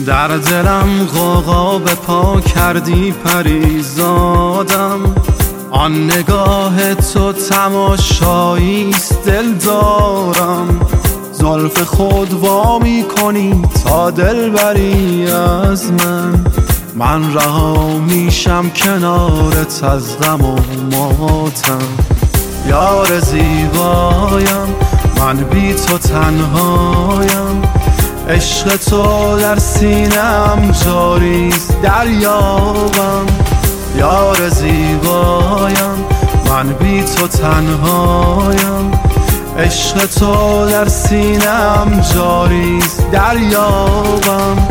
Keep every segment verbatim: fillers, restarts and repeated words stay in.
در دلم غوغا به پا کردی پریزادم، آن نگاه تو تماشاییست دل دارم. زلف خود وا می کنی تا دل بری از من، من رها میشم کنارت از غم و ماتم. یار زیبایم من بی تو تنهایم، عشق تو در سینم جاریست دریابم. یار زیبایم من بی تو تنهایم، عشق تو در سینم جاریست دریابم.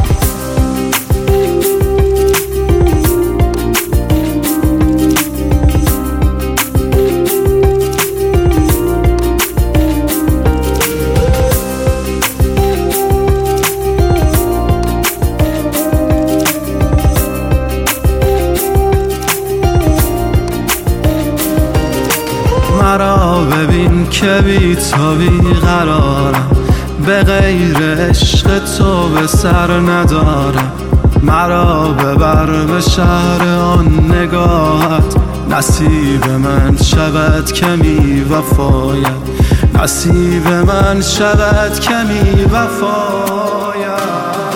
مرا ببین که بی تو بی قرارم، به غیر عشق تو به سر ندارم. مرا ببر به شهر آن نگاهت، نصیب من شود که می وفاید، نصیب من شود که می وفاید.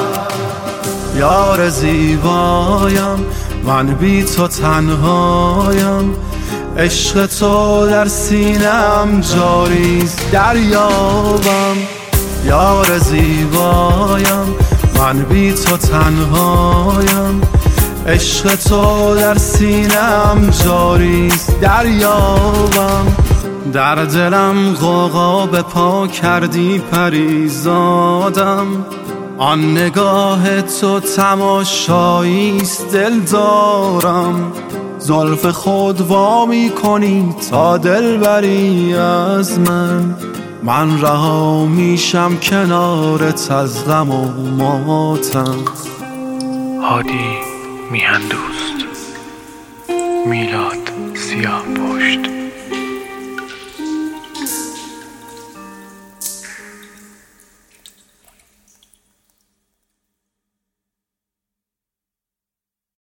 یار زیبایم من بی تو تنهایم، عشق تو در سینم جاریست دریابم. یار زیبایم من بی تو تنهایم، عشق تو در سینم جاریست دریابم. در دلم غوغا به پا کردی پریزادم، آن نگاه تو تماشاییست دل دارم. زلف خود وا می کنی تا دل بری از من، من رها میشم کنارت از غم و ماتم. هادی میهن دوست، میلاد سیاه.